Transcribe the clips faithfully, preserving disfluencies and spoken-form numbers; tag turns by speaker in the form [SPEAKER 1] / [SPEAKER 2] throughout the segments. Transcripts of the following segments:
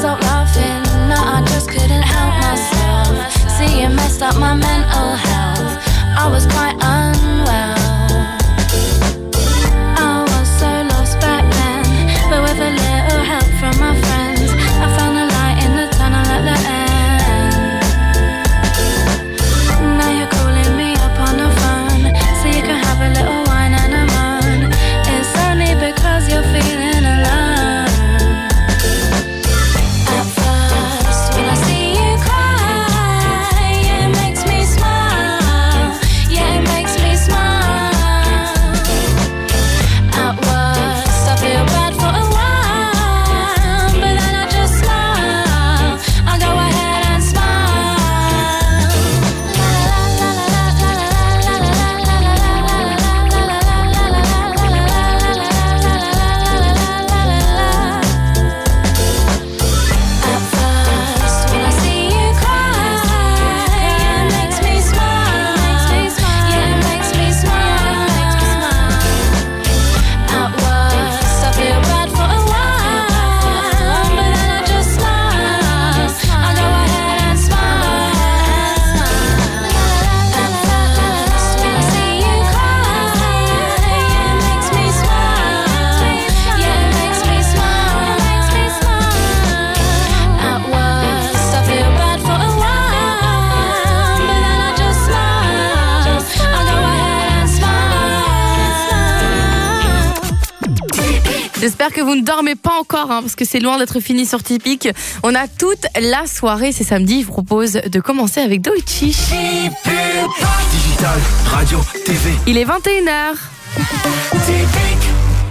[SPEAKER 1] stop laughing. No, I just couldn't help myself. See, it messed up my mental health. I was quite unwell. I was so lost back then, but with a little help from my friends, I found a light in the tunnel at the end. Now you're calling me up on the phone, so you can have a little wine and a moan. It's only because you're feeling alone. At first, when I see you cry, it makes me smile. Yeah, it makes me smile. At worst, I feel bad for a while, but then I just smile. I go ahead and smile. At first, when I see you cry, it makes me smile. Yeah, it makes me smile. At worst, I feel bad for a while, but then I just smile. I go ahead and smile. At first, when I see you cry, it makes me smile. Yeah, it makes me smile. At worst, I feel bad for a while, but then I just smile. I go ahead and smile.
[SPEAKER 2] J'espère que vous ne dormez pas encore, hein, parce que c'est loin d'être fini sur Typique. On a toute la soirée, c'est samedi. Je vous propose de commencer avec Doichi.
[SPEAKER 3] Digital, radio, T V.
[SPEAKER 2] Il est vingt et une heures.
[SPEAKER 3] Typique.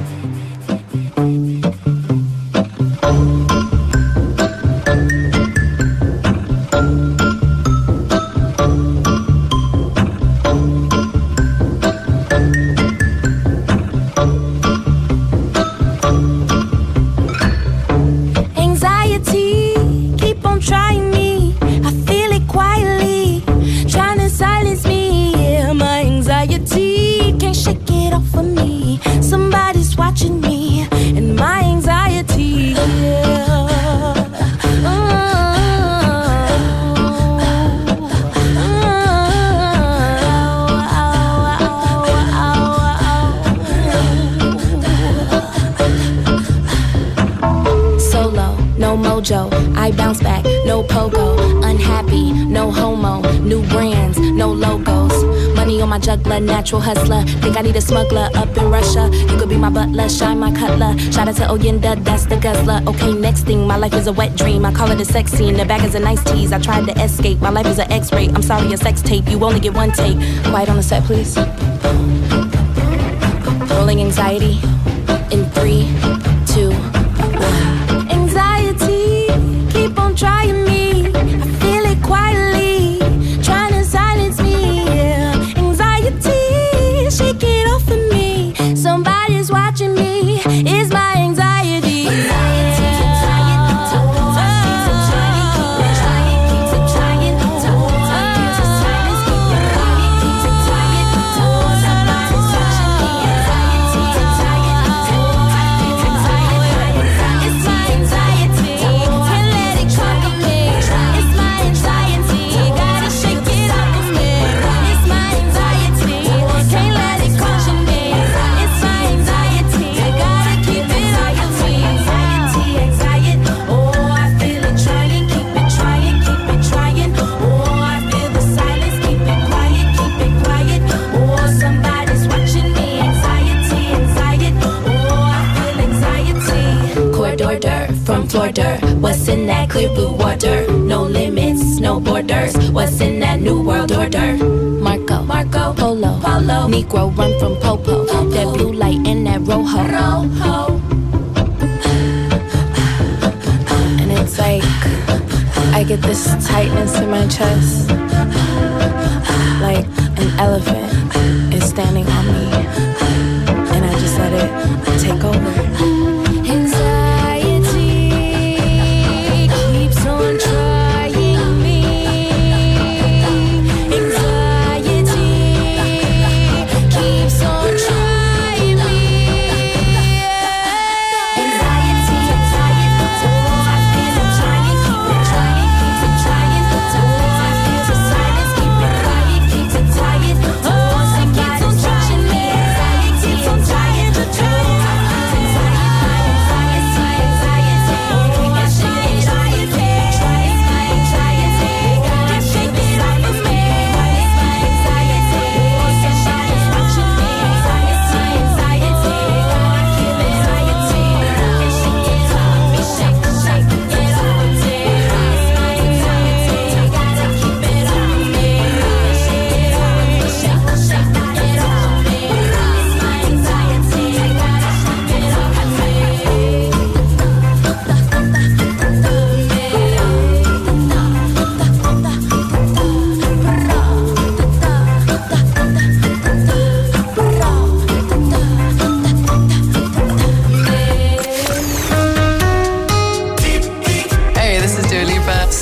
[SPEAKER 1] Anxiety, keep on trying me. I feel it quietly, trying to silence me. Yeah, my anxiety can't shake it off of me. Somebody's watching me, and my anxiety. Yeah. Solo, no mojo, I bounce back, no pogo. Unhappy, no homo, new brands, no logos. Money on my juggler, natural hustler. Think I need a smuggler up in Russia. You could be my butler, shine my cutler. Shout out to Oyenda, that's the guzzler. Okay, next thing, my life is a wet dream. I call it a sex scene, the bag is a nice tease. I tried to escape, my life is an X-ray. I'm sorry, a sex tape, you only get one take. Quiet on the set, please. Rolling anxiety in three, two, one. Anxiety, keep on trying me. I feel it quietly, trying to silence me. Yeah. Anxiety, shake it off of me. Somebody's watching me. It's my anxiety. From Florida, what's in that clear blue water? No limits, no borders. What's in that new world order? Marco, Marco, Polo, Polo, Negro run from Popo. Popo. That blue light in that Rojo, Rojo. And it's like I get this tightness in my chest, like an elephant is standing on me, and I just let it take over.
[SPEAKER 4] Anxiety,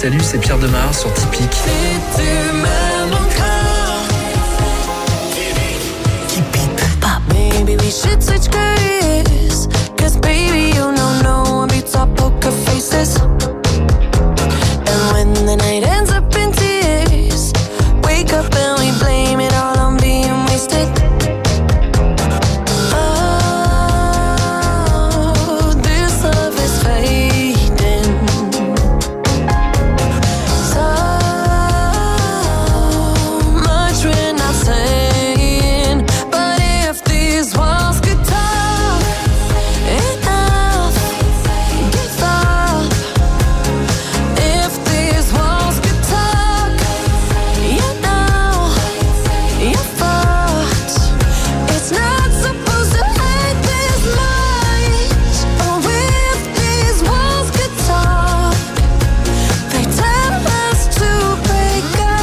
[SPEAKER 3] Salut, c'est Pierre Demar sur Typique.
[SPEAKER 1] Maybe we should switch careers. Cause baby, you know no one beats our poker faces. And when the night ends up in tears, wake up and we blame it all on being wasted. Oh, this love is fading. So much we're not saying. But if these walls could talk, enough, give up. If these walls could talk, you know, you're fucked. It's not supposed to hurt this much. Oh, if these walls could talk, they tell us to break up.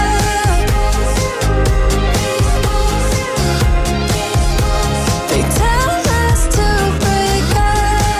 [SPEAKER 1] They tell us to break up.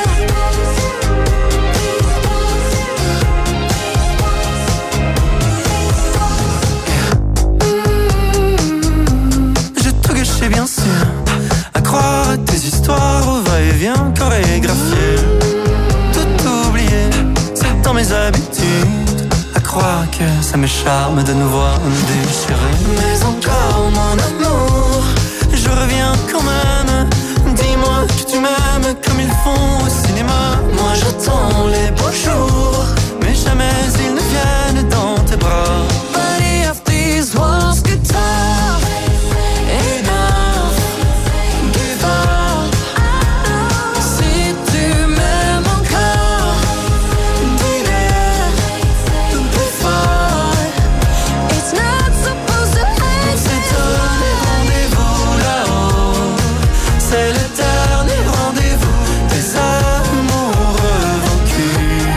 [SPEAKER 4] J'ai tout gâché bien sûr, à croire à tes histoires au va-et-vient chorégraphié. Tout oublié, c'est dans mes habitudes, à croire que ça me charme de nous voir déchirés. Mais encore mon amour, je reviens quand même. Dis-moi que tu m'aimes comme ils font au cinéma. Moi j'attends les beaux jours, mais jamais ils ne viennent dans tes bras.
[SPEAKER 1] But if these walls could talk, enough, give up. Si tu m'aimes encore, dis-le plus fort. It's not supposed to hurt.
[SPEAKER 4] On s'est donné rendez-vous là-haut, c'est le dernier rendez-vous des amoureux vaincus.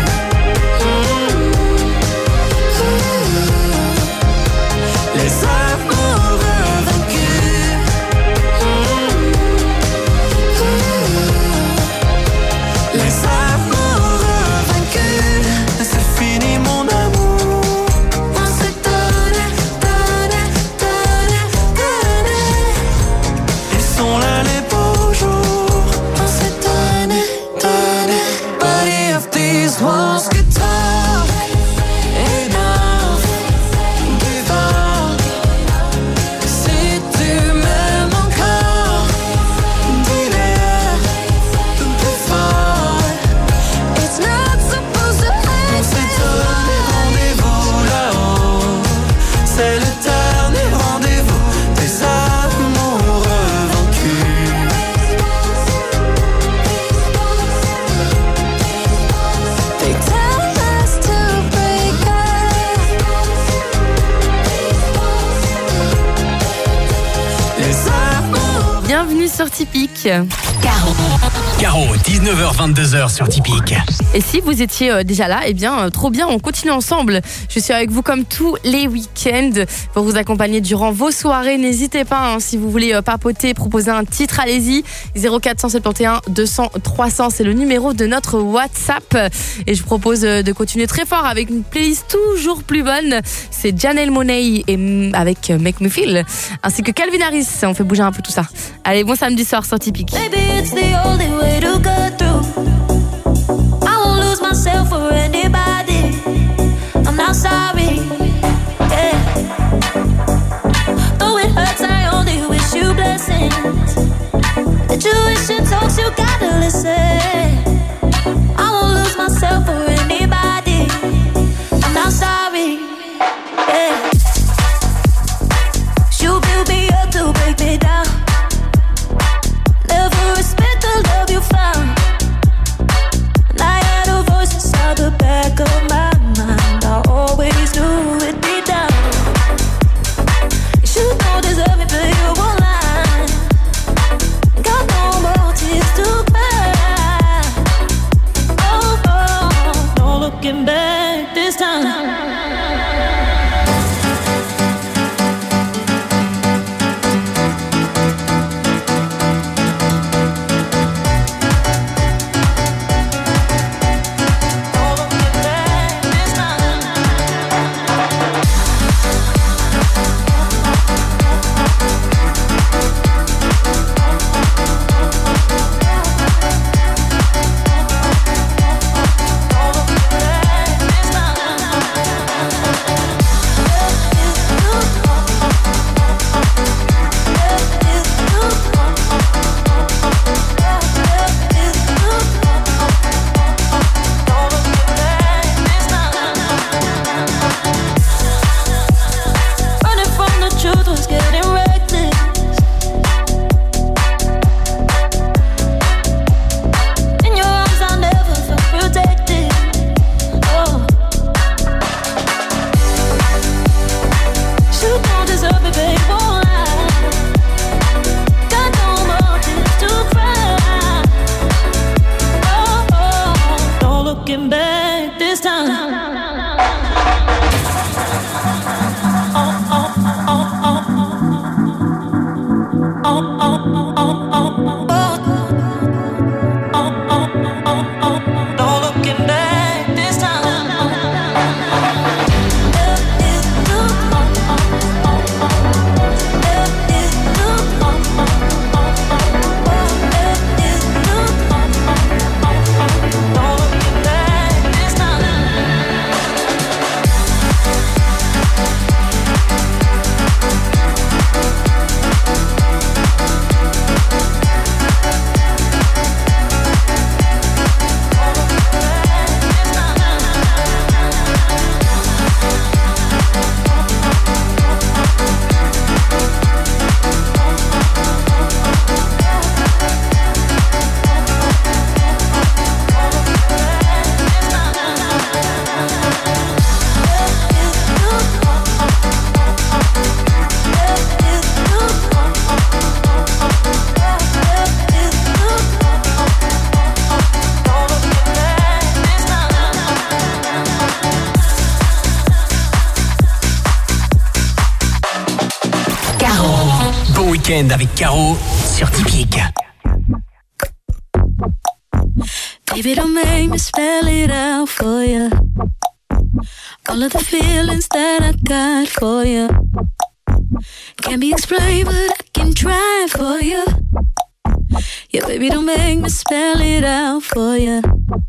[SPEAKER 1] Les amoureux vaincus. Les amoureux vaincus.
[SPEAKER 4] C'est fini mon amour,
[SPEAKER 1] On s'est donné, donné, donné, donné.
[SPEAKER 4] ils sont là les beaux jours.
[SPEAKER 1] On s'est donné, donné. But if these walls could talk, enough, give up. Si tu m'aimes encore, dis-le plus fort. It's not supposed to
[SPEAKER 4] On
[SPEAKER 1] hurt.
[SPEAKER 4] s'est donné rendez-vous là-haut, c'est le dernier rendez-vous des amoureux vaincus.
[SPEAKER 1] They tell us to break up.
[SPEAKER 4] Les amours.
[SPEAKER 2] Bienvenue sur Typique.
[SPEAKER 5] Caro, dix-neuf heures vingt-deux heures sur Typique.
[SPEAKER 2] Et si vous étiez euh, déjà là, eh bien, euh, trop bien, on continue ensemble. Je suis avec vous comme tous les week-ends pour vous accompagner durant vos soirées. N'hésitez pas, hein, si vous voulez euh, papoter, proposer un titre, allez-y. zéro quatre sept un deux cents trois cents, c'est le numéro de notre WhatsApp. Et je propose euh, de continuer très fort avec une playlist toujours plus bonne. C'est Janelle Monáe et mm, avec euh, Make Me Feel, ainsi que Calvin Harris. On fait bouger un peu tout ça. Allez, bon samedi soir sur Typique.
[SPEAKER 1] Maybe it's the only way to go through. I won't lose myself for anybody. I'm not sorry. Yeah. Though it hurts, I only wish you blessings. The tuition talks, you gotta listen. I won't lose myself for anybody. I'm not sorry. Yeah. You build me up to break me down. Never respect the love you found. And I had a voice inside the back of my mind. I always knew it'd be down. You don't deserve me, but you won't lie. Got no more tears to cry. Oh, oh, no looking back this time.
[SPEAKER 6] looking back this time.
[SPEAKER 5] Avec Caro sur Typique.
[SPEAKER 6] Baby, don't make me spell it out for you. All of the feelings that I got for you can't be explained, but I can try for you. Yeah, baby, don't make me spell it out for you.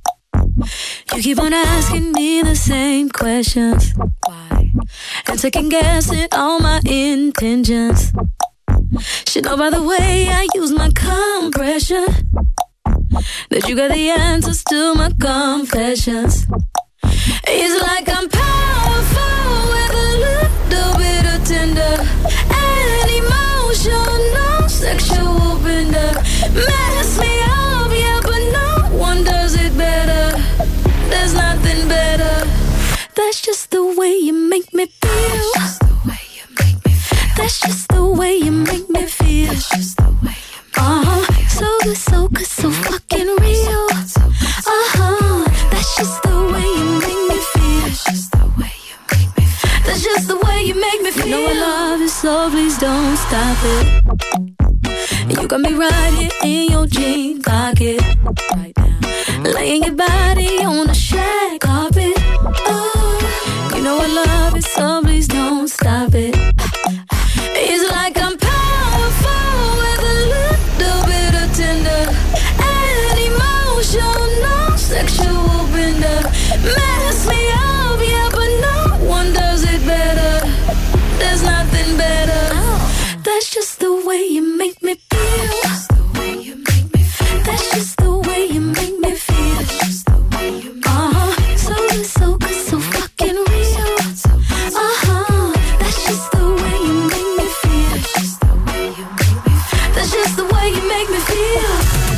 [SPEAKER 6] You keep on asking me the same questions. Why? And second guessing all my intentions. Should know by the way I use my compression that you got the answers to my confessions. It's like I'm powerful with a little bit of tender and emotional sexual bender. Mess me up, yeah, but no one does it better. There's nothing better. That's just the way you make me feel. That's just the way you make me feel. That's just the way you make me feel. Uh-huh. So good, so good, so fucking real. Uh-huh. That's just the way you make me feel. That's just the way you make me feel. That's just the way you make me feel. You know I love you, so please don't stop it. You got me right here in your jean pocket right now, laying your body on the shag carpet. Oh, you know I love it, so please don't stop it. It's like I'm powerful with a little bit of tender and emotional sexual bender. Mess me up, yeah, but no one does it better. There's nothing better. That's just the way you make me feel. That's the way you make me feel. That's just the way you make me feel. That's just the way you make me feel. Uh-huh. So good, so good, so fucking real. Uh-huh. That's just the way you make me feel. That's just the way you make me feel.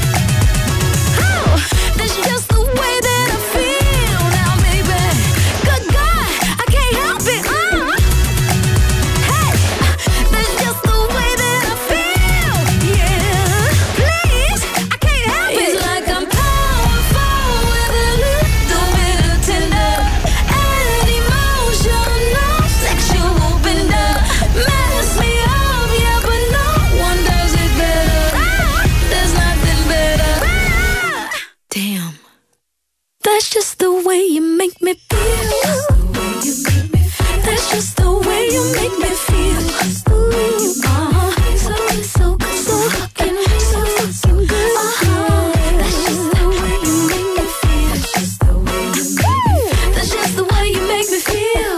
[SPEAKER 6] Oh, that's just the way that I feel now, baby. Good God, I can't help it. Uh. Hey, that's just the way that I feel. Yeah, please, I can't help it. It's like I'm powerful with a little bit of tender and emotional sexual bender. Mess me up, yeah, but no one does it better. There's nothing better. Damn. That's just the way you make me feel. That's just the way you make me feel. Uh-huh. So good, so good, so fucking, so fucking good. Uh-huh. That's just the way you make me feel. That's just the way you make me feel.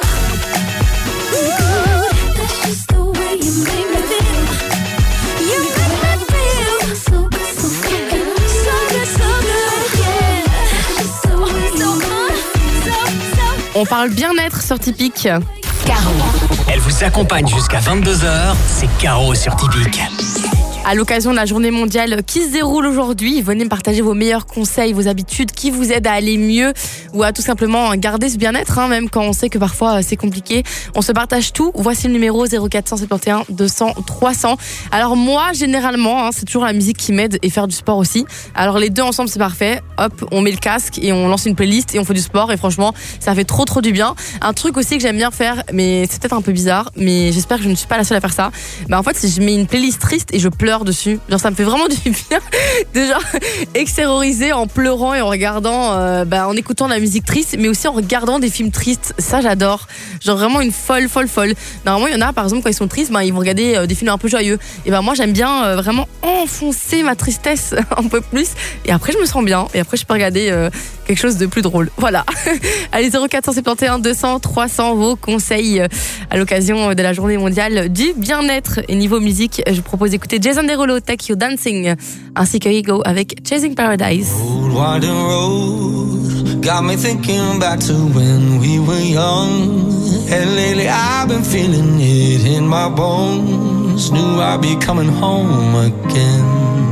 [SPEAKER 6] That's just the way you make me feel. You make me feel so good, so fucking, so good, so good, yeah. That's just the way you make me feel.
[SPEAKER 2] On parle bien-être sur Typique.
[SPEAKER 5] Caro. Elle vous accompagne jusqu'à vingt-deux heures. C'est Caro sur Typique.
[SPEAKER 2] à l'occasion de la journée mondiale qui se déroule aujourd'hui. Venez me partager vos meilleurs conseils, vos habitudes qui vous aident à aller mieux ou à tout simplement garder ce bien-être, hein, même quand on sait que parfois c'est compliqué. On se partage tout. Voici le numéro zéro quatre cent soixante et onze deux cents trois cents. Alors moi, généralement, hein, c'est toujours la musique qui m'aide et faire du sport aussi. Alors les deux ensemble, c'est parfait. Hop, on met le casque et on lance une playlist et on fait du sport et franchement, ça fait trop trop du bien. Un truc aussi que j'aime bien faire, mais c'est peut-être un peu bizarre, mais j'espère que je ne suis pas la seule à faire ça. Bah en fait, si je mets une playlist triste et je pleure dessus, genre ça me fait vraiment du bien de genre extérioriser en pleurant et en regardant, euh, bah, en écoutant de la musique triste, mais aussi en regardant des films tristes. Ça, j'adore. Genre vraiment une folle, folle, folle. Normalement, il y en a, par exemple, quand ils sont tristes, bah, ils vont regarder euh, des films un peu joyeux. Et ben bah, moi, j'aime bien euh, vraiment enfoncer ma tristesse un peu plus. Et après, je me sens bien. Et après, je peux regarder euh, quelque chose de plus drôle. Voilà. Allez, zéro quatre cent soixante et onze deux cents trois cents, vos conseils euh, à l'occasion de la journée mondiale du bien-être. Et niveau musique, je vous propose d'écouter Jason Derulo, Take You Dancing, ainsi que Ego avec Chasing Paradise.
[SPEAKER 4] Old winding road got me thinking back to when we were young. And lately I've been feeling it in my bones. Knew I'd be coming home again.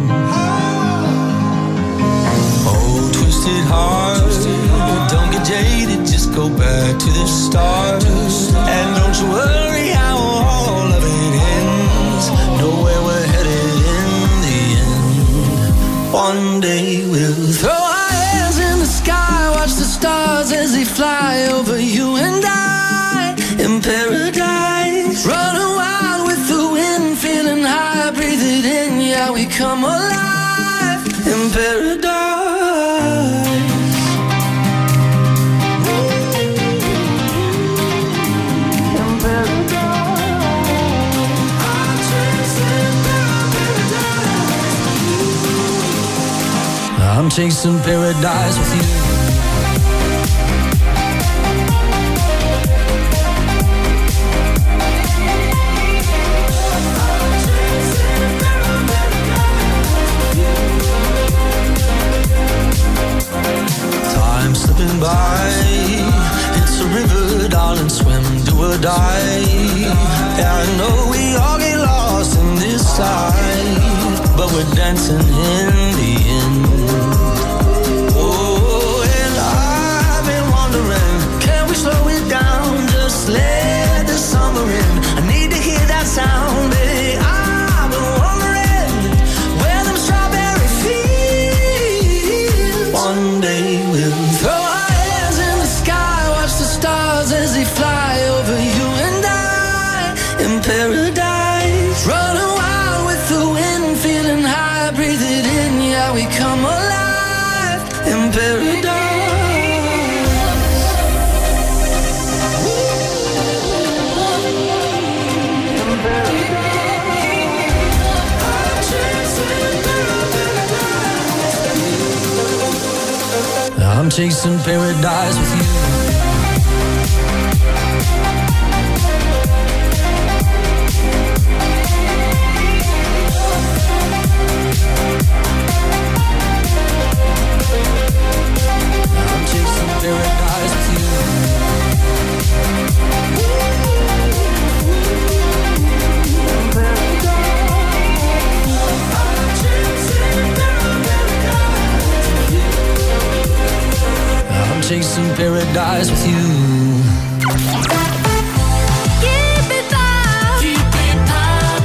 [SPEAKER 4] Oh, twisted heart, don't get jaded, just go back to the start. And don't you worry how all of it ends. Know where we're headed in the end. One day we'll throw our hands in the sky, watch the stars as they fly over you and I in paradise. Running wild with the wind, feeling high, breathe it in, yeah, we come alive in paradise. I'm chasing paradise with you. Time slipping by, it's a river, darling, swim, do or die. Yeah, I know we all get lost in this life, but we're dancing in the end. Slow it down, just let the summer in. I need to hear that sound, baby. I've been wondering where them strawberry fields. One day we'll throw our hands in the sky, watch the stars as they fly over you and I in paradise. Running wild with the wind, feeling high, breathe it in, yeah, we come alive in paradise. I'm chasing paradise with you. I'm chasing paradise with you. I'm chasing paradise with you.
[SPEAKER 6] Keep it up. Keep it up.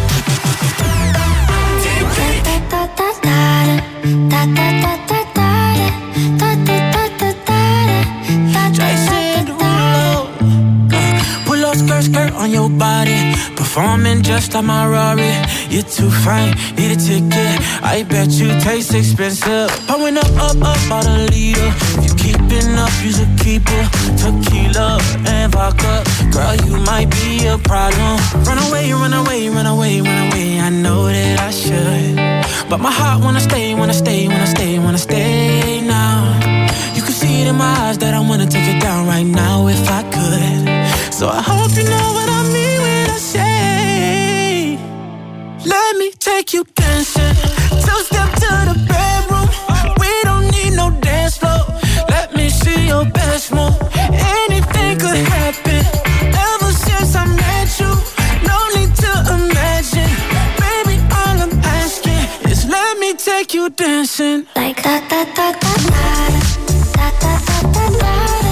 [SPEAKER 6] Da da da da da da da da da da da
[SPEAKER 7] Jason Derulo. Pull up skirt, skirt on your body. Performing just like my Rari. You're too fine, need a ticket. I bet you taste expensive. Pouring up, up, up, about a liter. If you keeping up, you should keep it. Tequila and vodka. Girl, you might be a problem. Run away, run away, run away, run away. I know that I should, but my heart wanna stay, wanna stay, wanna stay, wanna stay now. You can see it in my eyes that I wanna take it down right now if I could. So I hope you know what I mean when I say, let me take you dancing. Two step to the bedroom. We don't need no dance floor. Let me see your best move. Anything could happen. Ever since I met you, no need to imagine. Baby, all I'm asking dancing
[SPEAKER 6] like da da da da da da da da da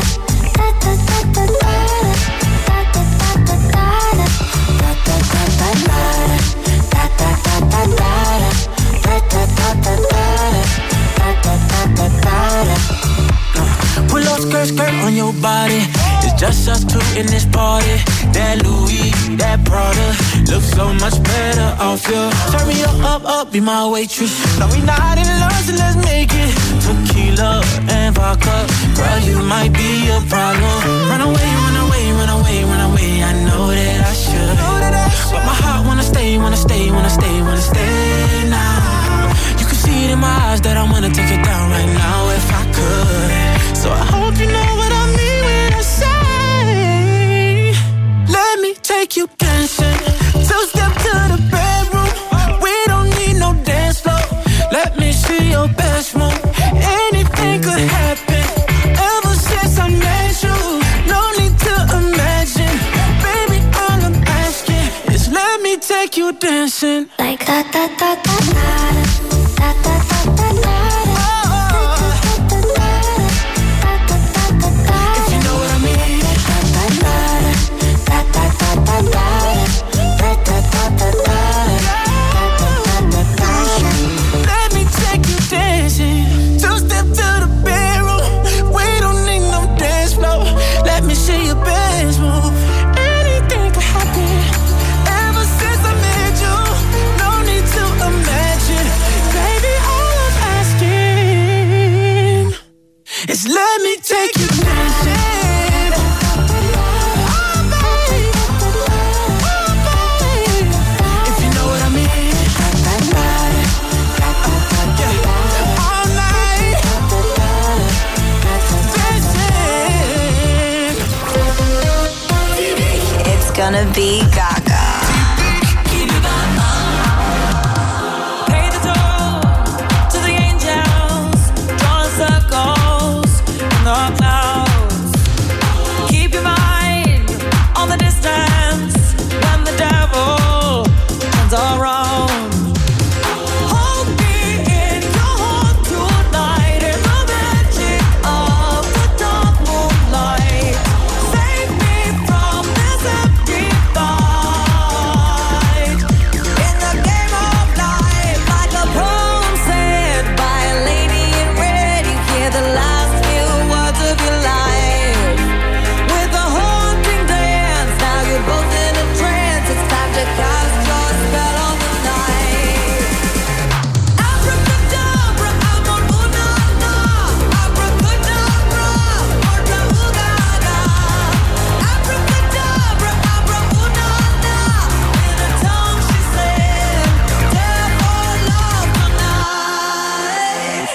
[SPEAKER 7] pull up skirt, skirt on your body. It's just us two in this party. That Louis, that Prada looks so much better off you. Turn me up, up, up, be my waitress. No, we not in love, so let's make it tequila and vodka. Girl, you might be a problem. Run away, run away, run away, run away. I know that I should, but my heart wanna stay, wanna stay, wanna stay, wanna stay now. You can see it in my eyes that I wanna take it down right now if I could. So I hope you know what I mean when I say, let me take you dancing. Two step to the bedroom. We don't need no dance floor. Let me see your best move. Anything could happen. Ever since I met you, no need to imagine. Baby, all I'm asking is let me take you dancing
[SPEAKER 6] like da da da da da da da da da.
[SPEAKER 7] Let me take you dancing. Two step to the bedroom. We don't need no dance floor. Let me see your best move. Anything could happen. Ever since I met you, no need to imagine. Baby, all I'm asking is let me take you dancing.
[SPEAKER 8] Gonna be Gaga.
[SPEAKER 9] Pay the toll to the angels, drawing circles in the clouds. Keep your mind on the distance when the devil turns around. Hold me in your heart tonight in the magic of the dark moonlight. Save me from this empty fight. In the game of life, like a poem said by a lady in red, you hear the last few words of your life. With a haunting dance, now you're both in a trance. It's time to cast your spell on the night. Abracadabra, amor, una, na. Abracadabra, orta, ugaga. Abracadabra, abra, una, na. In a tongue she said, therefore love tonight.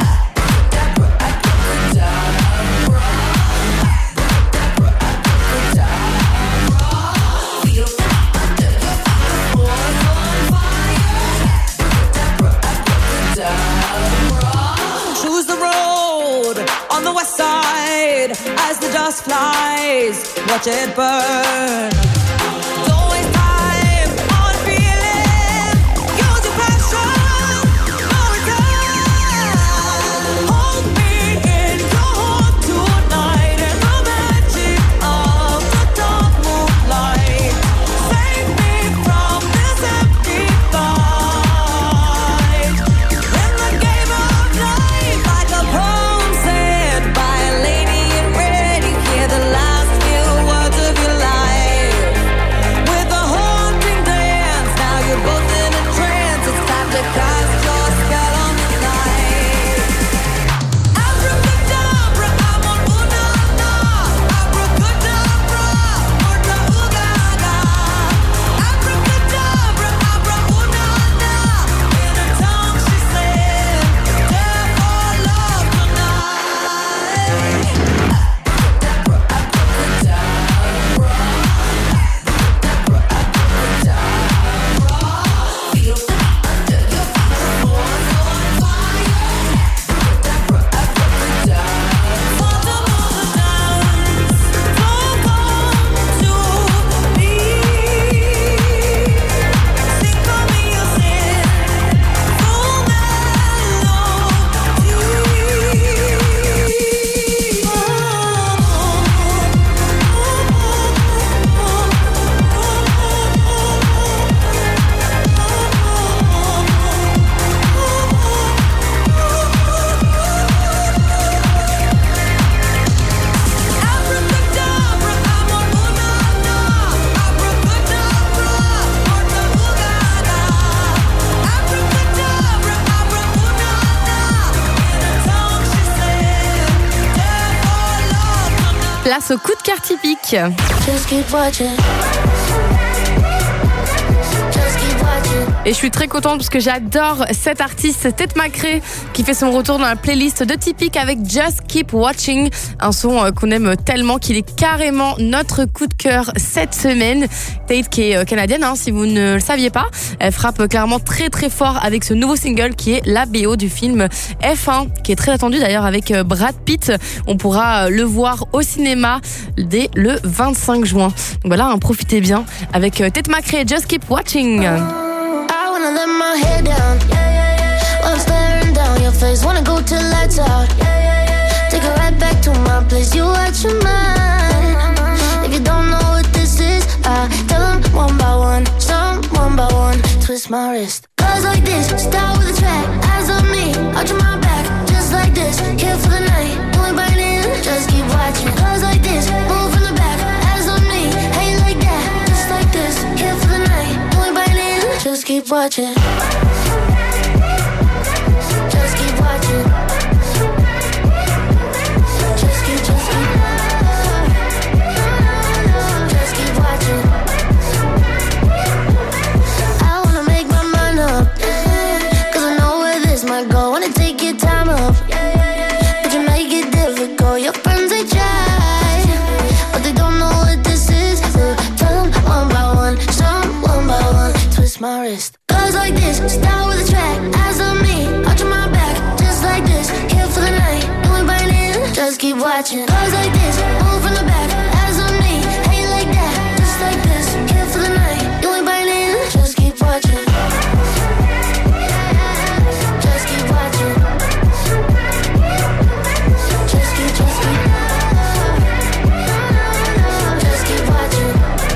[SPEAKER 9] Choose the road on the west side as the dust flies. Watch it burn. Don't waste time on feeling. Use your passion. No return. Hold me in your heart tonight in the magic of the dark moonlight. Save me from this empty fight. In the game of life, like a poem said by a lady in red, you hear the last few words of your life.
[SPEAKER 2] Place au coup de cœur typique.
[SPEAKER 6] Just keep watching.
[SPEAKER 2] Et je suis très contente parce que j'adore cet artiste, Tate McRae, qui fait son retour dans la playlist de Typique avec Just Keep Watching, un son qu'on aime tellement qu'il est carrément notre coup de cœur cette semaine. Tate qui est canadienne, hein, si vous ne le saviez pas, elle frappe clairement très très fort avec ce nouveau single qui est la B O du film F un, qui est très attendu d'ailleurs avec Brad Pitt. On pourra le voir au cinéma dès le vingt-cinq juin. Donc voilà, hein, profitez bien avec Tate McRae, Just Keep Watching.
[SPEAKER 6] I wanna let my head down, yeah, yeah, yeah. While I'm staring down your face, wanna go till lights out, yeah, yeah, yeah. Take it right back to my place, you watch your mind. If you don't know what this is, I tell them one by one, some one by one, twist my wrist. Cause like this, start with a track, eyes on me, arch my back, just like this, here for the night, going right in, just keep watching. Cause like this, move from the back, eyes on me, hey like that, just like this, here for the night, going right in, just keep watching. Just keep watching. Just keep, just keep. Just keep watching. I wanna make my mind up, cause I know where this might go. Wanna take your time up, but you make it difficult. Your friends they try, but they don't know what this is. So tell them one by one, some one by one, twist my wrist. Cause like this, start with a track, eyes on me, arch my back, just like this, here for the night, doing right in, just keep watching. Cause like this, move from the back, eyes on me, hey like that, just like this, here for the night, doing right in, just keep watching. Just keep watching. Just keep, just keep. Just keep watching.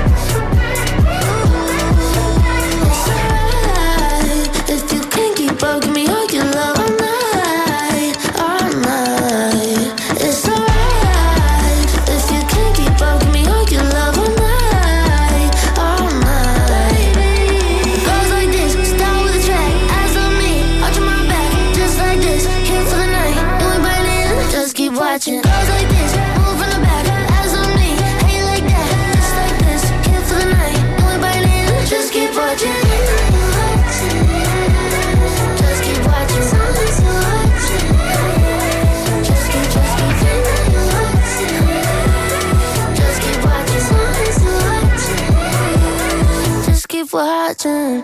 [SPEAKER 6] It's alright if you can't keep up, give me all your love all night, all night. It's alright if you can't keep up, give me all your love all night, all night. Goes like this, start with a track, eyes on me, arch my back, just like this, here for the night, doing right in, just keep watching. Goes like this, move from the back, eyes on me, hey like that, just like this, here for the night, doing right in, just keep watching. Just keep watching. Just keep, just keep. Just keep watching. Just keep watching.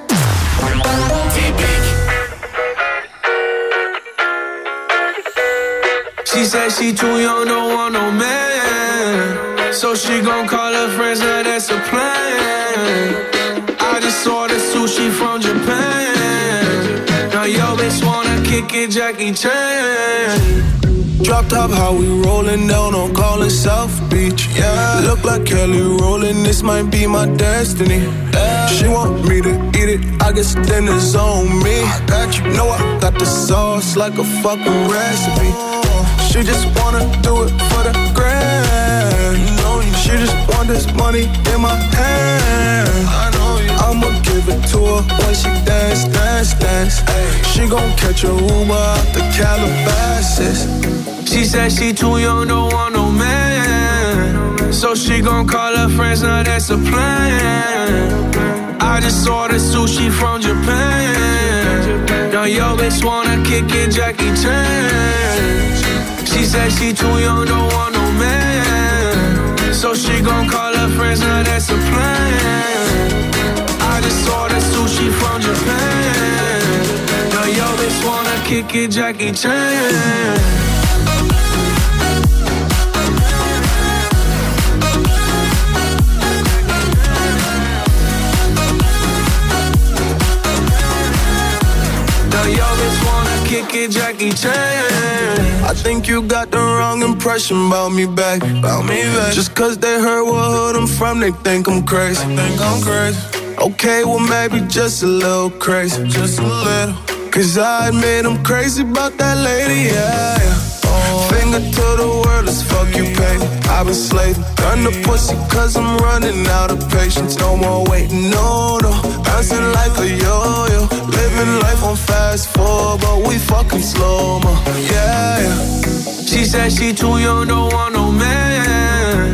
[SPEAKER 7] She said she too young, don't want no man, so she gon' call her friends, now that's a plan. I just ordered sushi from Japan. Now yo bitch wanna kick it, Jackie Chan.
[SPEAKER 10] Drop top, how we rollin' down on Collin South Beach. Yeah, look like Kelly rollin', this might be my destiny. Yeah. She want me to eat it, I guess dinner's on me. I got you, know I got the sauce like a fucking recipe. She just wanna do it for the grand. You know you. She just want this money in my hand. I know you. I'ma give it to her when she dance, dance, dance. Ay. She gon' catch a Uber out the Calabasas.
[SPEAKER 7] She said she too young, don't want no man, so she gon' call her friends, now that's a plan. I just ordered sushi from Japan. Now yo bitch wanna kick it, Jackie Chan. She said she too young, don't want no man, so she gon' call her friends, now that's a plan. I just ordered sushi from Japan. Now yo bitch wanna kick it, Jackie Chan. Yo, bitch wanna kick it, Jackie Chan.
[SPEAKER 10] I think you got the wrong impression about me back, about me back. Just cause they heard what hood I'm from, they think I'm crazy. They think I'm crazy. Okay, well maybe just a little crazy, just a little. Cause I admit I'm crazy about that lady, yeah, yeah. Oh. Finger to the world, as fuck you pay. I've been slaving, done the pussy cause I'm running out of patience. No more waiting, no, no. Bouncing like a yo-yo. Living life on fast forward, but we fucking slow-mo, yeah, yeah.
[SPEAKER 7] She said she too young, don't want no man,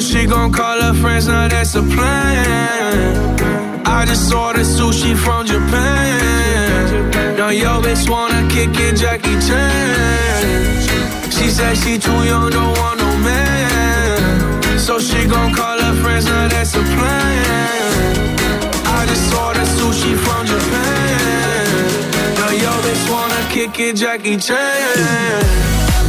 [SPEAKER 11] she gon' call her friends, now that's a plan. I just ordered sushi from Japan. Now yo bitch wanna kick it, Jackie Chan. She said she too young, don't want no man. So she gon' call her friends, now that's a plan. I just ordered sushi from Japan. Now yo bitch wanna kick it, Jackie Chan.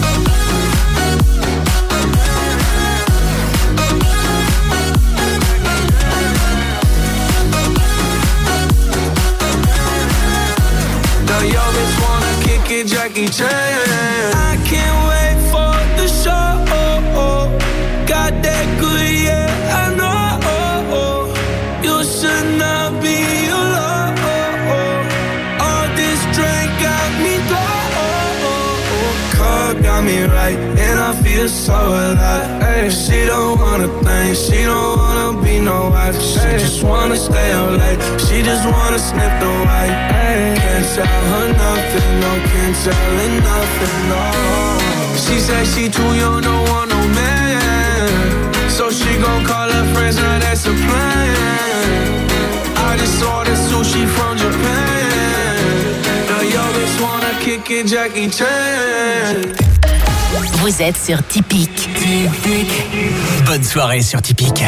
[SPEAKER 11] Yo, bitch wanna kick it, Jackie Chan. I can't wait for the show. Got that good, yeah, I know. You should not be alone. All this drink got me low. Car got me right, and I feel so alive. Ay, she don't wanna think, she don't wanna be no wife. She ay, just wanna stay up late, she just wanna sniff the white. Ay, can't tell her nothing, no, can't tell her nothing, no. She said she too young, don't want no man. So she gon' call her friends, now that's a plan. I just ordered sushi from Japan. Now yo bitch wanna kick it, Jackie Chan.
[SPEAKER 5] Vous êtes sur Typique. Typique. Bonne soirée sur Typique.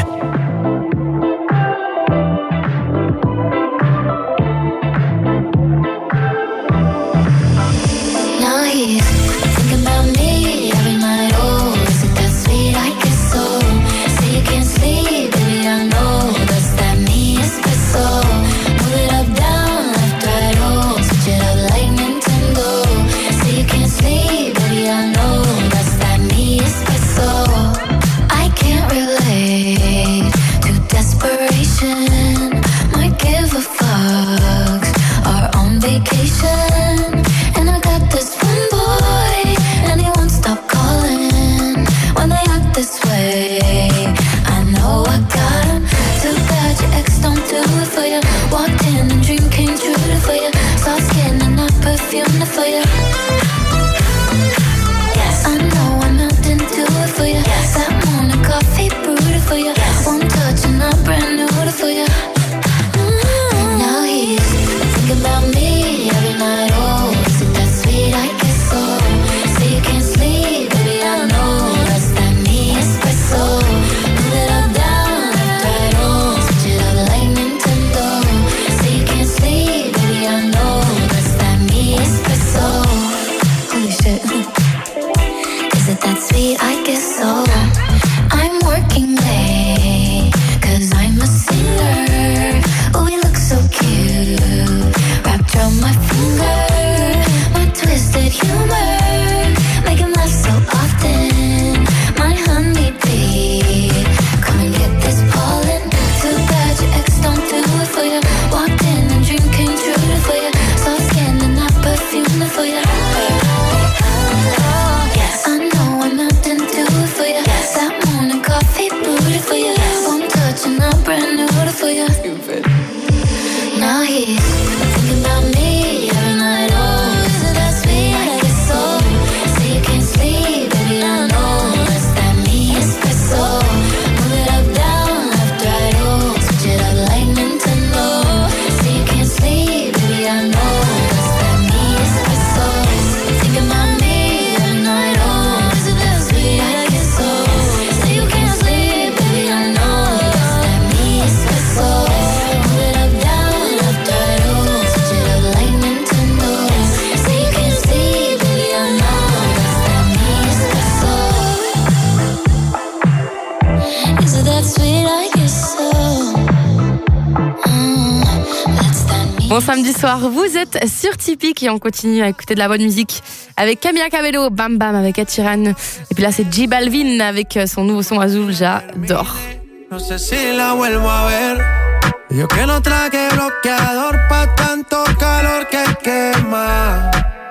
[SPEAKER 2] Bon samedi soir, vous êtes sur Typique et on continue à écouter de la bonne musique avec Camila Cabello, Bam Bam avec Ed Sheeran. Et puis là c'est J Balvin avec son nouveau son Azul, j'adore.
[SPEAKER 12] No sé si la vuelvo a ver. Yo que no traje bloqueador pa' tanto calor que quema.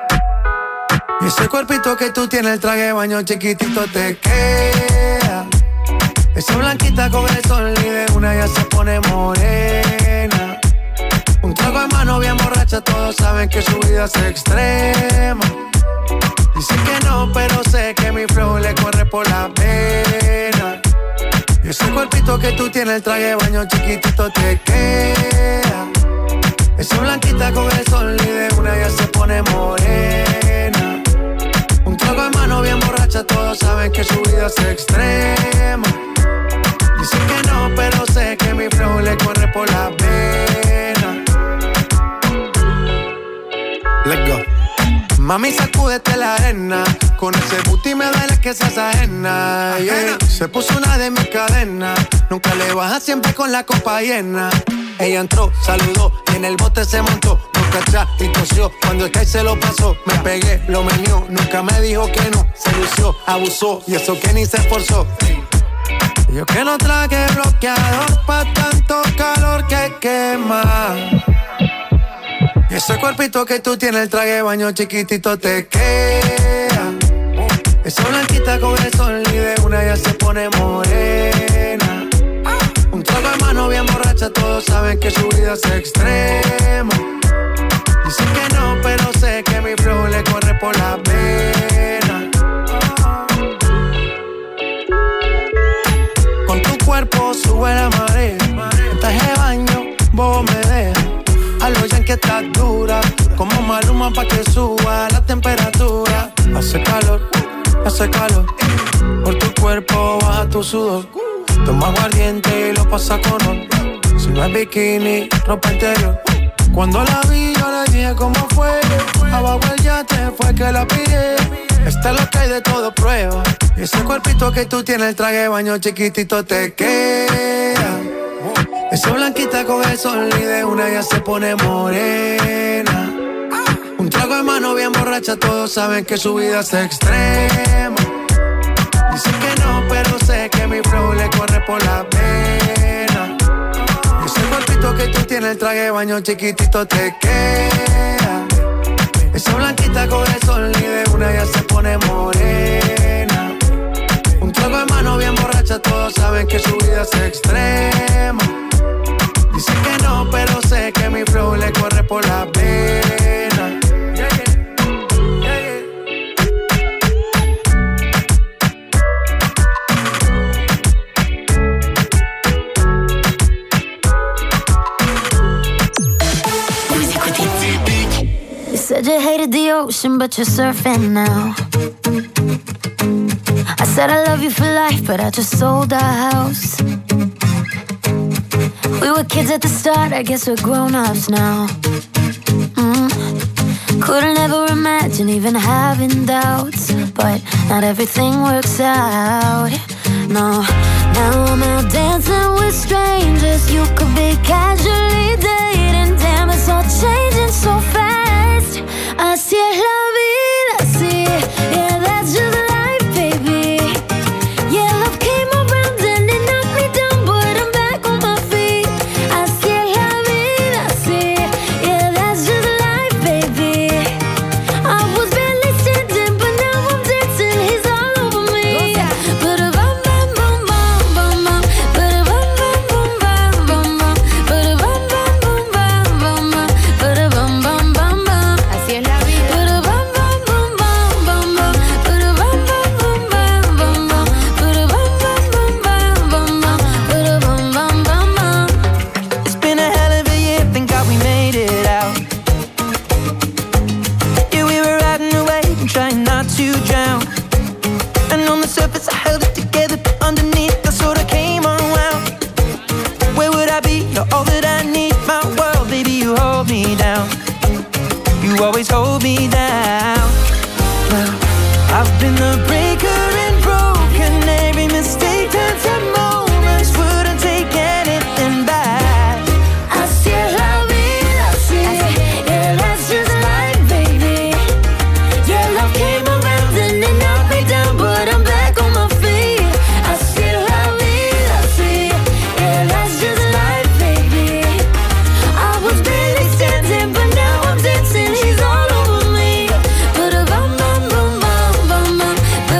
[SPEAKER 12] Y ese cuerpito que tú tienes, el traje de baño chiquitito te queda. Esa blanquita con el sol y de una ya se pone morena. Un trago en mano bien borracha, todos saben que su vida es extrema. Dicen que no, pero sé que mi flow le corre por la pena. Y cuerpito que tú tienes, el traje de baño chiquitito te queda. Esa blanquita con el sol y de una ya se pone morena. Un trago de mano bien borracha, todos saben que su vida es extrema. Dicen que no, pero sé que mi flow le corre por la vena. Let's go. Mami, sacúdete la arena. Con ese booty me duele que seas ajena, yeah. Se puso una de mis cadenas. Nunca le baja, siempre con la copa llena. Ella entró, saludó y en el bote se montó. Nunca atrás y tosió. Cuando el que se lo pasó, me pegué, lo menió. Nunca me dijo que no. Se lució, abusó y eso que ni se esforzó. Yo que no traje bloqueador pa' tanto calor que quema. Y ese cuerpito que tú tienes, el traje de baño chiquitito te queda. Esa blanquita con el sol y de una ya se pone morena. Un trago de mano bien borracha, todos saben que su vida es extrema. Dicen que no, pero sé que mi flow le corre por la vena. Con tu cuerpo sube la marea. En traje de baño, vos me dejas. A lo ya que estás dura, como Maluma pa' que suba la temperatura. Hace calor, hace calor, por tu cuerpo baja tu sudor. Toma aguardiente y lo pasa con ron. Si no es bikini, ropa interior. Cuando la vi yo le dije cómo fue. Abajo el yate fue que la pillé. Esta es lo que hay de todo prueba. Y ese cuerpito que tú tienes, el traje de baño chiquitito te queda. Esa blanquita con el sol y de una ya se pone morena. Un trago de mano bien borracha, todos saben que su vida es extrema. Dicen que no, pero sé que mi flow le corre por la vena. Ese cuerpito que tú tienes, el traje de baño chiquitito te queda. Esa blanquita con el sol y de una ya se pone morena. Un trago de mano bien borracha, todos saben que su vida es extrema. Dicen que no, pero sé que mi flow le corre por la vena. Yeah, yeah. Yeah, yeah.
[SPEAKER 6] You said you hated the ocean, but you're surfing now. I said I love you for life, but I just sold our house. We were kids at the start, I guess we're grown-ups now. Mm. Couldn't ever imagine even having doubts, but not everything works out. No, now I'm out dancing with strangers. You could be casually dating. Damn, it's all changing so fast. Así es la vida, así, yeah, that's just life, baby. Yeah, love came around and it knocked me down, but I'm back on my feet. Así es la vida, así, yeah, that's just life, baby. I was barely standing, but now I'm dancing, he's all over me. Ba-da-bum, bum, bum, bum, bum, bum. Ba-da-bum, bum, bum, bum, bum, bum. Ba-da-bum, bum, bum, bum, bum, bum. Ba-da-bum, bum, bum, bum.
[SPEAKER 2] Así es la vida.
[SPEAKER 6] Ba-da-bum, bum, bum, bum, bum, bum. Ba-da-bum, bum, bum, bum, bum, bum. Ba-da-bum, bum, bum, bum, bum, bum. Ba-da-bum, bum, bum, bum.
[SPEAKER 7] It's been a hell of a year, thank God we made it out. Yeah, we were riding away and trying not to drown. And on the surface I held it together, but underneath I sort of came unwound. Where would I be? You're all that I need, my world, baby, you hold me down. You always hold me down. Well, I've been the breaker and broken. Every mistake turns to moments. Wouldn't take anything back.
[SPEAKER 6] Así es la vida, así, yeah, that's just life, baby. Yeah, love came around and it knocked me down, but I'm back on my feet. Así es la vida, así, yeah, that's just life, baby. I was barely standing, but now I'm dancing, he's all over me. Ba-da-bum, bum, bum, bum, bum, bum.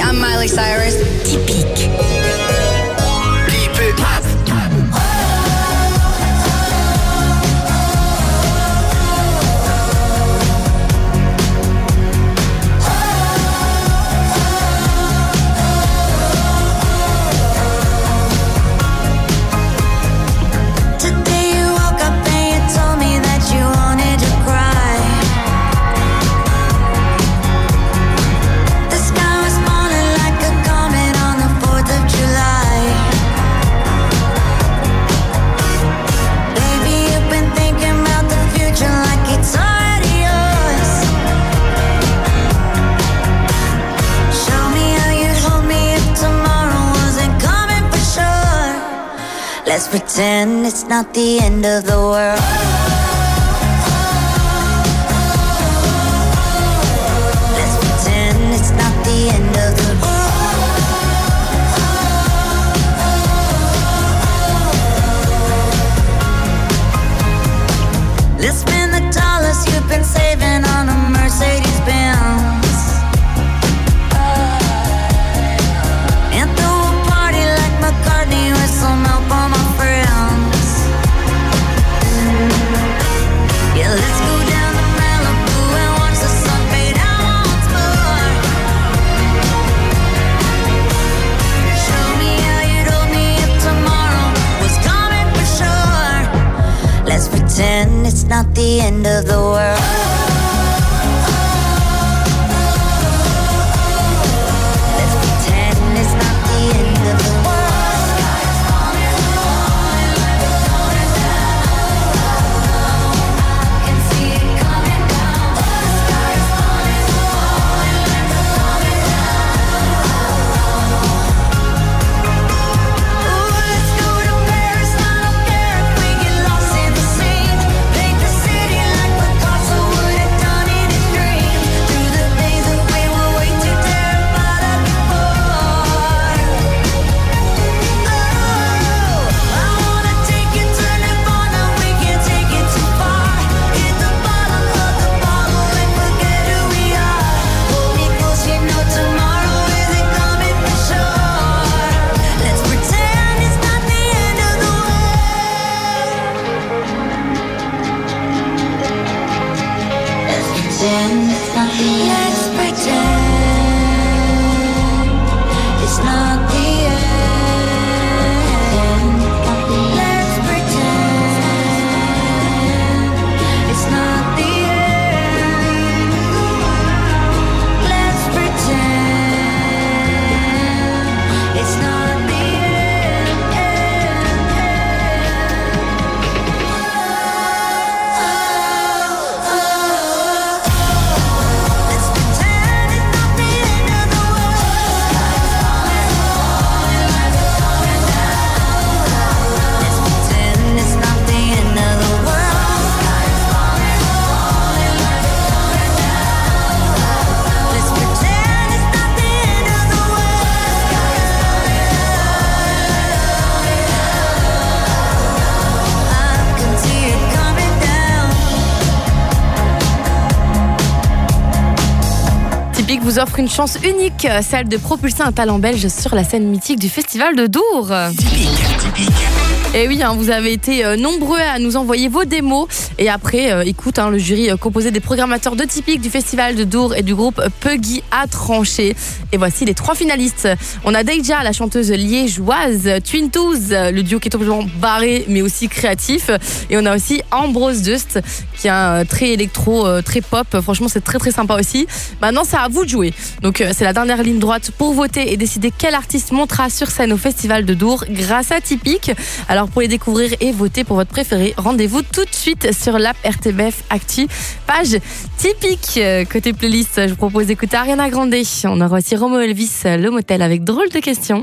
[SPEAKER 13] I'm Miley Cyrus.
[SPEAKER 5] Typique.
[SPEAKER 14] Keep it.
[SPEAKER 6] Let's pretend it's not the end of the world. Let's pretend it's not the end of the world. Let's spend the dollars you've been saving on a Mercedes Benz. And throw a party like McCartney with some help on my friends. Yeah, let's go down to Malibu and watch the sun fade out once more. Show me how you'd hold me if tomorrow was coming for sure. Let's pretend it's not the end of the world. Let's pretend it's not the end of the world.
[SPEAKER 2] Vous offre une chance unique, celle de propulser un talent belge sur la scène mythique du Festival de Dour. Et oui, hein, vous avez été euh, nombreux à nous envoyer vos démos. Et après, euh, écoute, hein, le jury euh, composé des programmateurs de Typique du Festival de Dour et du groupe Puggy a tranché. Et voici les trois finalistes. On a Deja, la chanteuse liégeoise, Twin Toes, le duo qui est complètement barré mais aussi créatif. Et on a aussi Ambrose Dust, qui est un, euh, très électro, euh, très pop. Franchement, c'est très très sympa aussi. Maintenant, c'est à vous de jouer. Donc, euh, c'est la dernière ligne droite pour voter et décider quel artiste montera sur scène au Festival de Dour grâce à Typique. Alors, pour les découvrir et voter pour votre préféré, rendez-vous tout de suite sur l'app R T B F Actu, page Typique. Côté playlist, je vous propose d'écouter Ariana Grande. On aura aussi Romo Elvis, Le Motel, avec Drôle de question.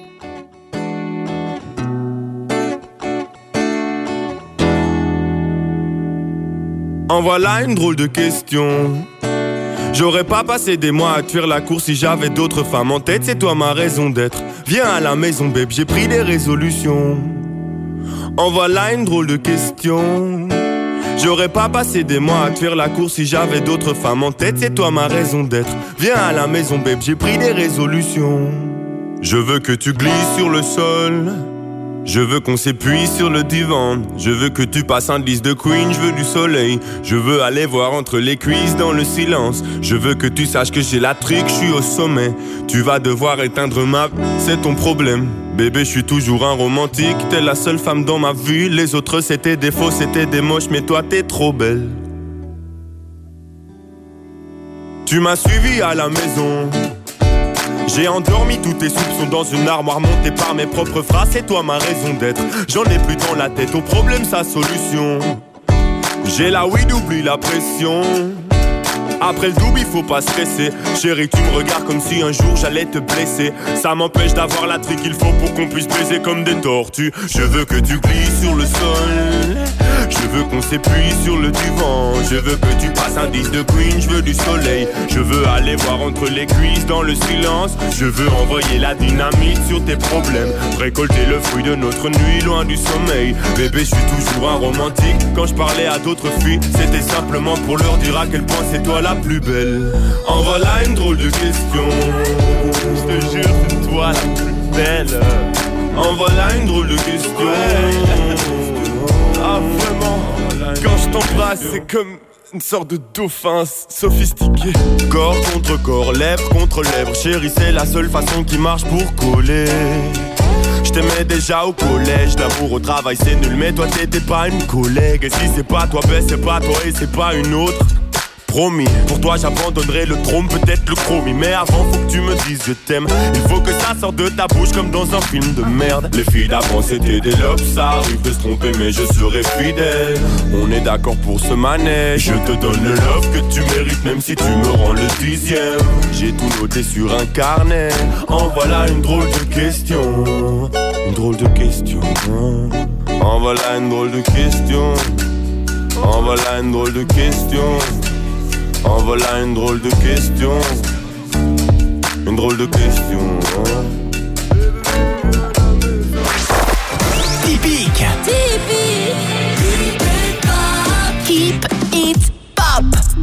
[SPEAKER 15] En voilà une drôle de question. J'aurais pas passé des mois à tuer la course si j'avais d'autres femmes en tête. C'est toi ma raison d'être. Viens à la maison, babe, j'ai pris des résolutions. En voilà une drôle de question. J'aurais pas passé des mois à te faire la course si j'avais d'autres femmes en tête. C'est toi ma raison d'être. Viens à la maison, babe, j'ai pris des résolutions. Je veux que tu glisses sur le sol. Je veux qu'on s'épuise sur le divan. Je veux que tu passes un disque de Queen. Je veux du soleil. Je veux aller voir entre les cuisses dans le silence. Je veux que tu saches que j'ai la trique, je suis au sommet. Tu vas devoir éteindre ma... C'est ton problème. Bébé, je suis toujours un romantique. T'es la seule femme dans ma vie. Les autres c'était des faux, c'était des moches. Mais toi t'es trop belle. Tu m'as suivi à la maison. J'ai endormi tous tes soupçons dans une armoire montée par mes propres phrases. C'est toi ma raison d'être. J'en ai plus dans la tête, au problème sa solution. J'ai la weed, oublie la pression. Après le double, il faut pas stresser. Chérie, tu me regardes comme si un jour j'allais te blesser. Ça m'empêche d'avoir la trique qu'il faut pour qu'on puisse baiser comme des tortues. Je veux que tu glisses sur le sol. Je veux qu'on s'épuise sur le divan. Je veux que tu passes un disque de Queen. Je veux du soleil. Je veux aller voir entre les cuisses dans le silence. Je veux envoyer la dynamite sur tes problèmes. Récolter le fruit de notre nuit loin du sommeil. Bébé, je suis toujours un romantique. Quand je parlais à d'autres filles, c'était simplement pour leur dire à quel point c'est toi la plus belle. En voilà une drôle de question. Je te jure, c'est toi la plus belle. En voilà une drôle de question. Ah vraiment, quand je t'embrasse, c'est comme une sorte de dauphin sophistiqué. Corps contre corps, lèvres contre lèvres. Chérie, c'est la seule façon qui marche pour coller. Je t'aimais déjà au collège, l'amour au travail c'est nul. Mais toi t'étais pas une collègue. Et si c'est pas toi, ben c'est pas toi et c'est pas une autre. Promis, pour toi j'abandonnerai le trône, peut-être le chromie. Mais avant faut que tu me dises je t'aime. Il faut que ça sorte de ta bouche comme dans un film de merde. Les filles d'avant c'était des lobes, ça arrive de se tromper mais je serai fidèle. On est d'accord pour ce manège. Je te donne le love que tu mérites même si tu me rends le dixième. J'ai tout noté sur un carnet. En voilà une drôle de question. Une drôle de question. En voilà une drôle de question. En voilà une drôle de question. En voilà une drôle de question. Une drôle de question.
[SPEAKER 5] Typique.
[SPEAKER 1] Typique.
[SPEAKER 5] Keep it pop.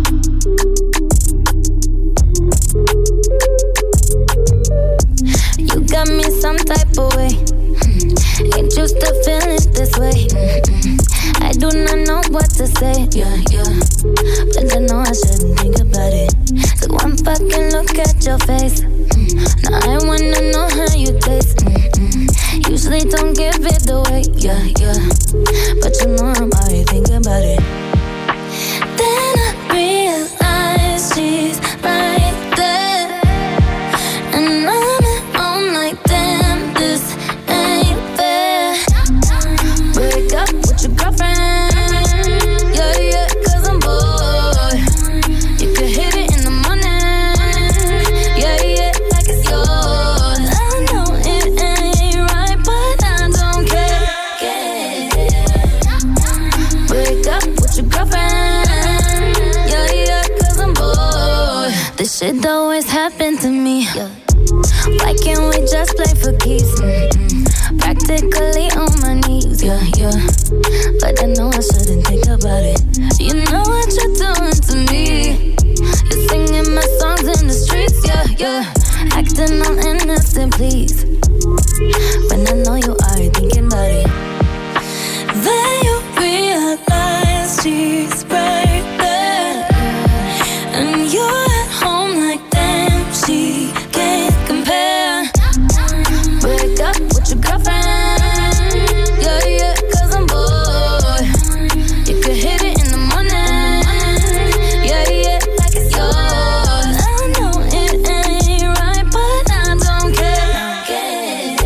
[SPEAKER 1] You got me some type of way. Ain't used to feeling this way. I do not know what to say, yeah, yeah. But I know I shouldn't think about it. Cause one fucking look at your face. Now I wanna know how you taste. Mm-mm. Usually don't give it away, yeah, yeah. But you know I'm already thinking about it. Then I realize she's right there. And I'm at home like damn, this ain't fair. Wake up with your girlfriend. Yeah, yeah, cause I'm bored. You can hit it in the morning. Yeah, yeah, like it's yours. I know it ain't right, but I don't care. Wake up with your girlfriend. Yeah, yeah, cause I'm bored. This shit always happen to me. Why can't we just play for keeps? Mm-mm. Practically on my knees, yeah, yeah. But I know I shouldn't think about it. You know what you're doing to me. You're singing my songs in the streets, yeah, yeah. Acting all innocent, please. When I know you are thinking about it. Then you realize she's right there. And you're at home like damn, she can't compare. Wake up with your girlfriend. Yeah, yeah, cause I'm bored. You could hit it in the morning. Yeah, yeah, like it's yours. I know it ain't right, but I don't care.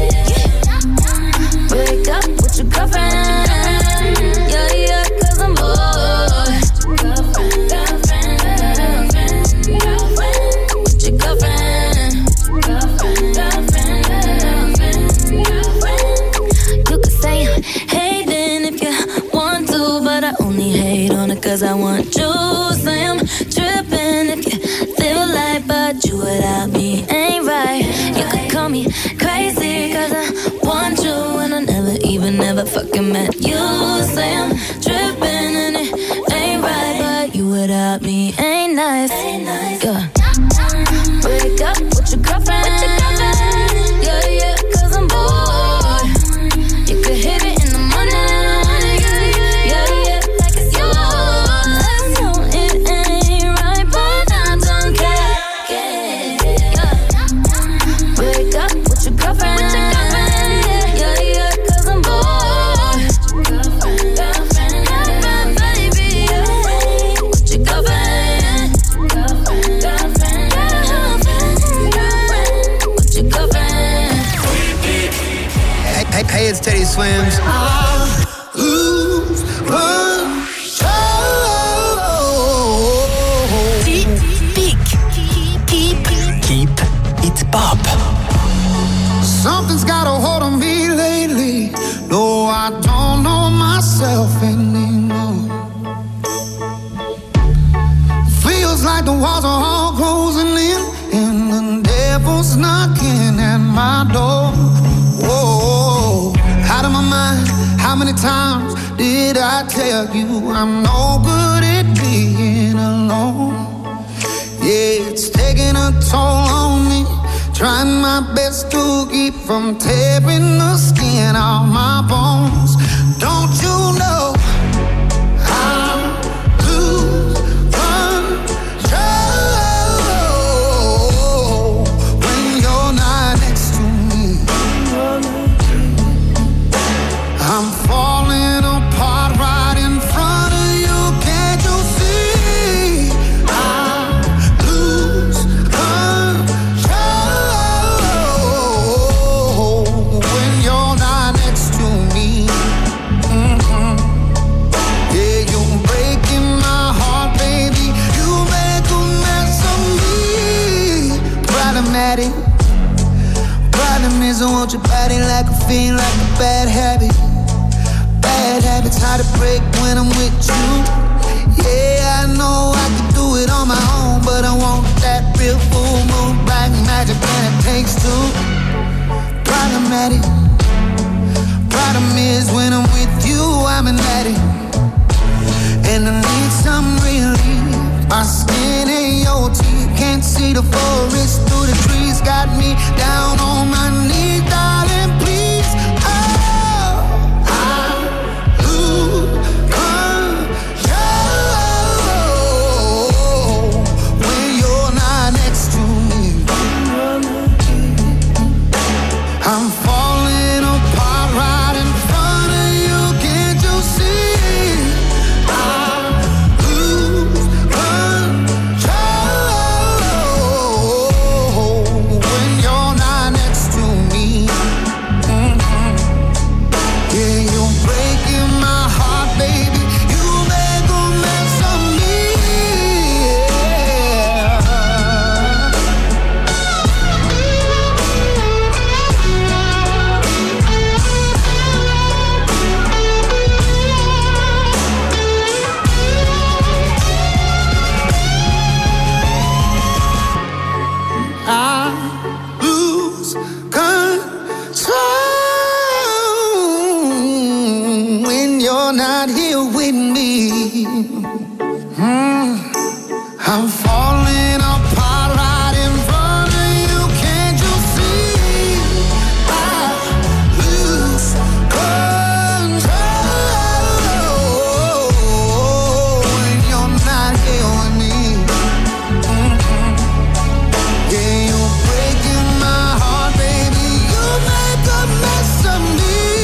[SPEAKER 1] Wake up with your girlfriend. Yeah, yeah, cause I'm bored. Girlfriend, girlfriend, girlfriend, girlfriend. With your girlfriend. Girlfriend, girlfriend, girlfriend, girlfriend. You could say I'm hating if you want to, but I only hate on it cause I want you. Say I'm tripping if you feel like, but you without me ain't right. You could call me crazy cause I want you, and I never even never fucking met you. Say I'm tripping and it girlfriend? With your girlfriend? Yeah, yeah, cause I'm bored. Girlfriend, girlfriend, girlfriend, baby. With your girlfriend? Girlfriend, girlfriend, girlfriend, with your girlfriend?
[SPEAKER 13] Hey, hey, hey, it's Teddy Swims.
[SPEAKER 12] Lose
[SPEAKER 5] Keep it pop.
[SPEAKER 12] Something's got a hold on me lately. No, I don't know myself anymore. Feels like the walls are all closing in, and the devil's knocking at my door. Whoa, out of my mind. How many times did I tell you I'm no good at being alone? Yeah, it's taking a toll on me. Trying my best to keep from tearing the skin off my bones. Don't you know I'm lose control when you're not next to me? I'm falling apart right in front of you. Can't you see? I lose control when you're not next to me. Mm-hmm. Yeah, you're breaking my heart, baby. You make a mess of me. Problematic. Problem is I want your body like a fiend, like a bad habit. Bad habits hard to break when I'm with you. Yeah, I know I can do it on my own, but I want that real full moon, black magic, and it takes two. Problematic. Problem is when I'm with you, I'm an addict, and I need some relief. My skin ain't your teeth, can't see the forest through the trees. Got me down on my knees, darling, please. Oh, I lose control when you're not next to me. I'm falling apart right in front of you. Can't you see? I lose control when you're not next to me. Mm-hmm. Yeah, you're breaking my heart, baby. You make a mess of me. I lose control when you're not here with me. Mm. I'm falling apart right in front of you. Can't you see? I lose control when you're not here with me. Mm-hmm. Yeah, you're breaking my heart, baby. You make a mess of me.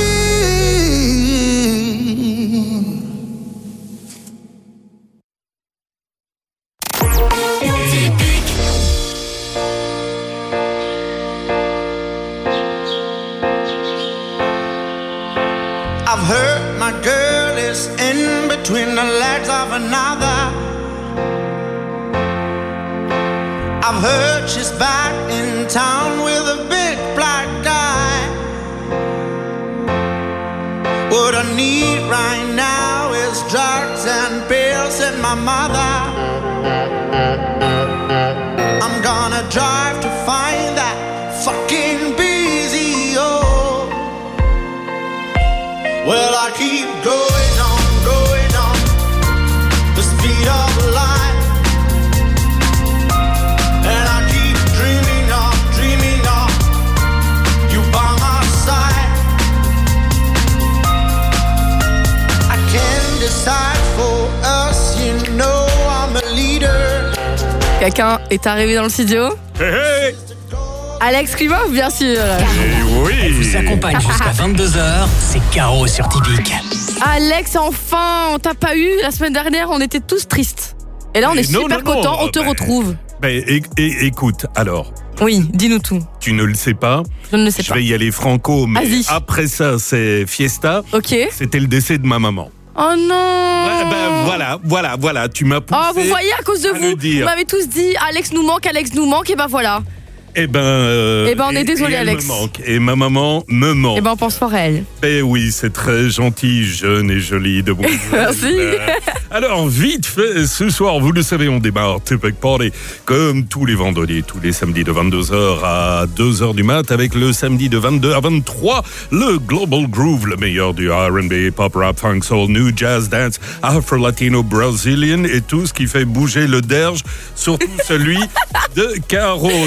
[SPEAKER 16] I've heard my girl is in between the legs of another. I've heard she's back in town with a big black guy. What I need right now is drugs and pills and my mother. I'm gonna drive to find that fucking busy, oh. Well, I keep going on, going on, the speed of light. And I keep dreaming of, dreaming of you by my side. I can't decide for us, you know I'm a leader.
[SPEAKER 2] Quelqu'un est arrivé dans le studio.
[SPEAKER 15] Hey, hey.
[SPEAKER 2] Alex Klimov, bien sûr.
[SPEAKER 5] Et oui. Elle vous accompagne jusqu'à vingt-deux heures. C'est Caro sur Typique.
[SPEAKER 2] Alex, enfin, on t'a pas eu la semaine dernière, on était tous tristes. Et là, on est
[SPEAKER 17] non,
[SPEAKER 2] super
[SPEAKER 17] non,
[SPEAKER 2] contents,
[SPEAKER 17] non,
[SPEAKER 2] on te
[SPEAKER 17] bah,
[SPEAKER 2] retrouve.
[SPEAKER 17] Bah, é- é- écoute, alors.
[SPEAKER 2] Oui, dis-nous tout.
[SPEAKER 17] Tu ne le sais pas.
[SPEAKER 2] Je ne le sais
[SPEAKER 17] Je
[SPEAKER 2] pas.
[SPEAKER 17] vais y aller franco, mais
[SPEAKER 2] Vas-y.
[SPEAKER 17] après ça, c'est Fiesta.
[SPEAKER 2] Ok.
[SPEAKER 17] C'était le décès de ma maman.
[SPEAKER 2] Oh non.
[SPEAKER 17] Ouais, ben voilà, voilà, voilà, tu m'as poussé.
[SPEAKER 2] Oh, vous voyez, à cause de
[SPEAKER 17] à
[SPEAKER 2] vous,
[SPEAKER 17] le dire.
[SPEAKER 2] vous m'avez tous dit Alex nous manque, Alex nous manque, et ben voilà.
[SPEAKER 17] Eh ben, euh,
[SPEAKER 2] Eh ben, on est
[SPEAKER 17] et-
[SPEAKER 2] désolé,
[SPEAKER 17] et elle
[SPEAKER 2] Alex.
[SPEAKER 17] me manque. Et ma maman me manque.
[SPEAKER 2] Et ben on pense fort à elle.
[SPEAKER 17] Eh oui, c'est très gentil, jeune et jolie de bon.
[SPEAKER 2] Merci.
[SPEAKER 17] Alors, vite fait, ce soir, vous le savez, on démarre Typique Party comme tous les vendredis, tous les samedis de vingt-deux heures à deux heures du mat, avec le samedi de vingt-deux à vingt-trois, le Global Groove, le meilleur du R and B, pop, rap, funk, soul, new jazz, dance, afro-latino, brazilian et tout ce qui fait bouger le derge, surtout celui de Caro.